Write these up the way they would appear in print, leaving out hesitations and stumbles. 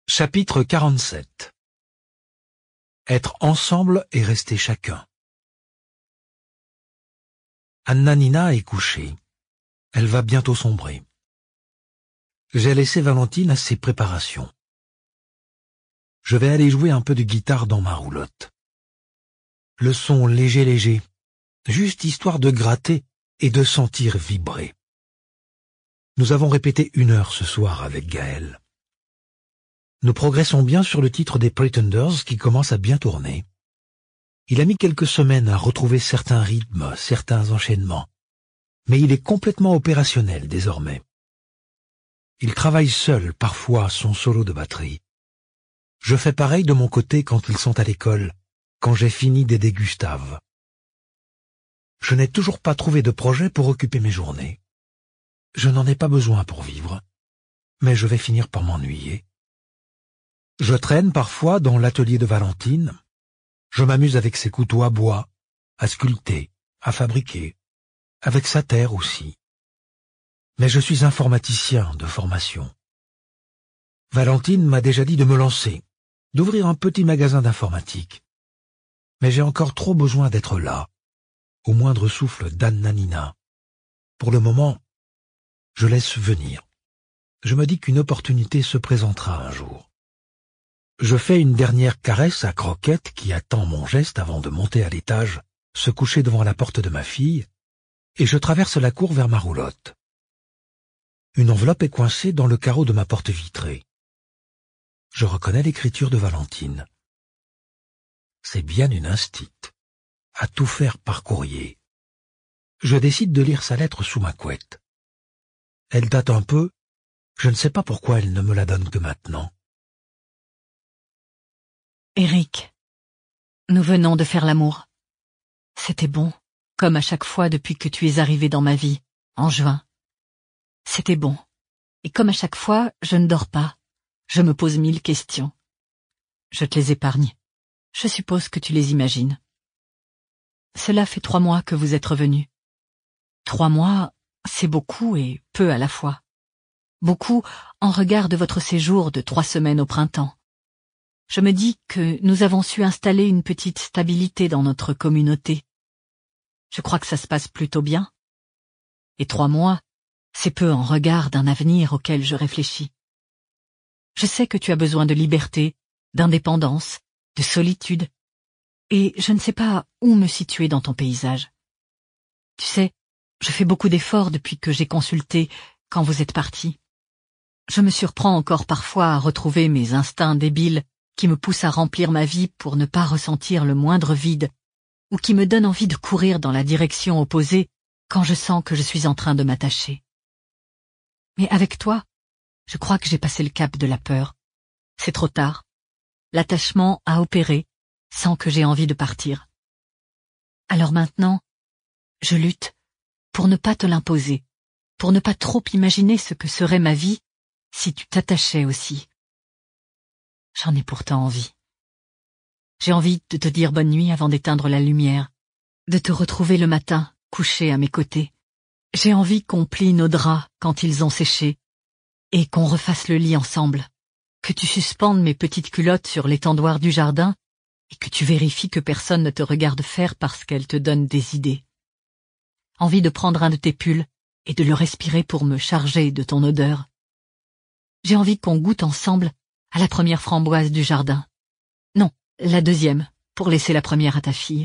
Chapitre 47. Être ensemble et rester chacun. Anna-Nina est couchée. Elle va bientôt sombrer. J'ai laissé Valentine à ses préparations. Je vais aller jouer un peu de guitare dans ma roulotte. Le son léger, juste histoire de gratter et de sentir vibrer. Nous avons répété 1 heure ce soir avec Gaël. Nous progressons bien sur le titre des Pretenders qui commence à bien tourner. Il a mis quelques semaines à retrouver certains rythmes, certains enchaînements, mais il est complètement opérationnel désormais. Il travaille seul parfois son solo de batterie. Je fais pareil de mon côté quand ils sont à l'école, quand j'ai fini d'aider Gustave. Je n'ai toujours pas trouvé de projet pour occuper mes journées. Je n'en ai pas besoin pour vivre, mais je vais finir par m'ennuyer. Je traîne parfois dans l'atelier de Valentine. Je m'amuse avec ses couteaux à bois, à sculpter, à fabriquer, avec sa terre aussi. Mais je suis informaticien de formation. Valentine m'a déjà dit de me lancer, d'ouvrir un petit magasin d'informatique. Mais j'ai encore trop besoin d'être là, au moindre souffle d'Anna-Nina. Pour le moment, je laisse venir. Je me dis qu'une opportunité se présentera un jour. Je fais une dernière caresse à Croquette qui attend mon geste avant de monter à l'étage, se coucher devant la porte de ma fille, et je traverse la cour vers ma roulotte. Une enveloppe est coincée dans le carreau de ma porte vitrée. Je reconnais l'écriture de Valentine. C'est bien une instite, à tout faire par courrier. Je décide de lire sa lettre sous ma couette. Elle date un peu, je ne sais pas pourquoi elle ne me la donne que maintenant. Eric, nous venons de faire l'amour. C'était bon, comme à chaque fois depuis que tu es arrivé dans ma vie, en juin. C'était bon, et comme à chaque fois, je ne dors pas. Je me pose 1000 questions. Je te les épargne. Je suppose que tu les imagines. Cela fait 3 mois que vous êtes revenus. 3 mois, c'est beaucoup et peu à la fois. Beaucoup en regard de votre séjour de 3 semaines au printemps. Je me dis que nous avons su installer une petite stabilité dans notre communauté. Je crois que ça se passe plutôt bien. Et 3 mois, c'est peu en regard d'un avenir auquel je réfléchis. Je sais que tu as besoin de liberté, d'indépendance, de solitude, et je ne sais pas où me situer dans ton paysage. Tu sais, je fais beaucoup d'efforts depuis que j'ai consulté quand vous êtes partis. Je me surprends encore parfois à retrouver mes instincts débiles qui me poussent à remplir ma vie pour ne pas ressentir le moindre vide, ou qui me donnent envie de courir dans la direction opposée quand je sens que je suis en train de m'attacher. Mais avec toi, je crois que j'ai passé le cap de la peur. C'est trop tard. L'attachement a opéré sans que j'aie envie de partir. Alors maintenant, je lutte pour ne pas te l'imposer, pour ne pas trop imaginer ce que serait ma vie si tu t'attachais aussi. J'en ai pourtant envie. J'ai envie de te dire bonne nuit avant d'éteindre la lumière, de te retrouver le matin, couché à mes côtés. J'ai envie qu'on plie nos draps quand ils ont séché, et qu'on refasse le lit ensemble, que tu suspendes mes petites culottes sur l'étendoir du jardin, et que tu vérifies que personne ne te regarde faire parce qu'elle te donne des idées. Envie de prendre un de tes pulls et de le respirer pour me charger de ton odeur. J'ai envie qu'on goûte ensemble à la première framboise du jardin. Non, la deuxième, pour laisser la première à ta fille.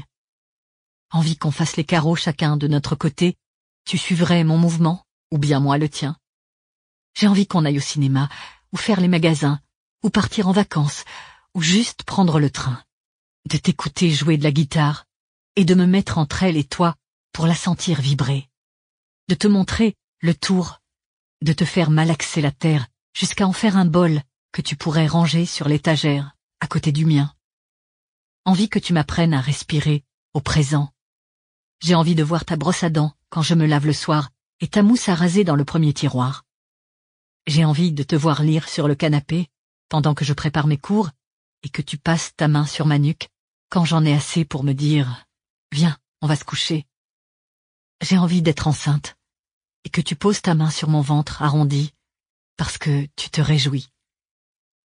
Envie qu'on fasse les carreaux chacun de notre côté, tu suivrais mon mouvement, ou bien moi le tien. J'ai envie qu'on aille au cinéma, ou faire les magasins, ou partir en vacances, ou juste prendre le train. De t'écouter jouer de la guitare, et de me mettre entre elle et toi pour la sentir vibrer. De te montrer le tour, de te faire malaxer la terre jusqu'à en faire un bol que tu pourrais ranger sur l'étagère, à côté du mien. Envie que tu m'apprennes à respirer au présent. J'ai envie de voir ta brosse à dents quand je me lave le soir et ta mousse à raser dans le premier tiroir. J'ai envie de te voir lire sur le canapé pendant que je prépare mes cours et que tu passes ta main sur ma nuque quand j'en ai assez pour me dire « Viens, on va se coucher ». J'ai envie d'être enceinte et que tu poses ta main sur mon ventre arrondi parce que tu te réjouis.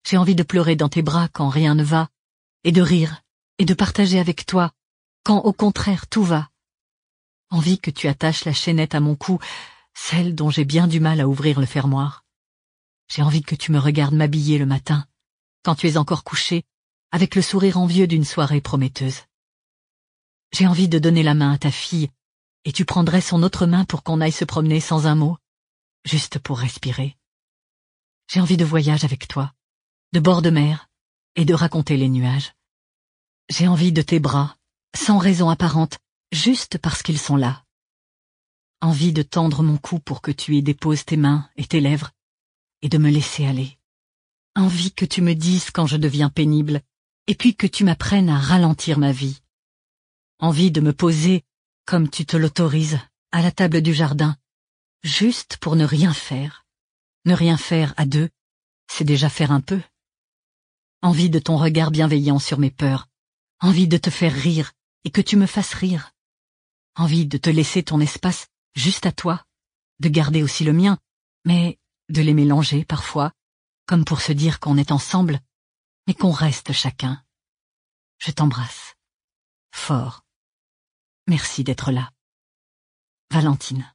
J'ai envie de pleurer dans tes bras quand rien ne va, et de rire, et de partager avec toi, quand au contraire tout va. Envie que tu attaches la chaînette à mon cou, celle dont j'ai bien du mal à ouvrir le fermoir. J'ai envie que tu me regardes m'habiller le matin, quand tu es encore couché, avec le sourire envieux d'une soirée prometteuse. J'ai envie de donner la main à ta fille, et tu prendrais son autre main pour qu'on aille se promener sans un mot, juste pour respirer. J'ai envie de voyage avec toi, de bord de mer, et de raconter les nuages. J'ai envie de tes bras, sans raison apparente, juste parce qu'ils sont là. Envie de tendre mon cou pour que tu y déposes tes mains et tes lèvres, et de me laisser aller. Envie que tu me dises quand je deviens pénible, et puis que tu m'apprennes à ralentir ma vie. Envie de me poser, comme tu te l'autorises, à la table du jardin, juste pour ne rien faire. Ne rien faire à deux, c'est déjà faire un peu. Envie de ton regard bienveillant sur mes peurs. Envie de te faire rire et que tu me fasses rire. Envie de te laisser ton espace juste à toi, de garder aussi le mien, mais de les mélanger parfois, comme pour se dire qu'on est ensemble, mais qu'on reste chacun. Je t'embrasse. Fort. Merci d'être là. Valentine.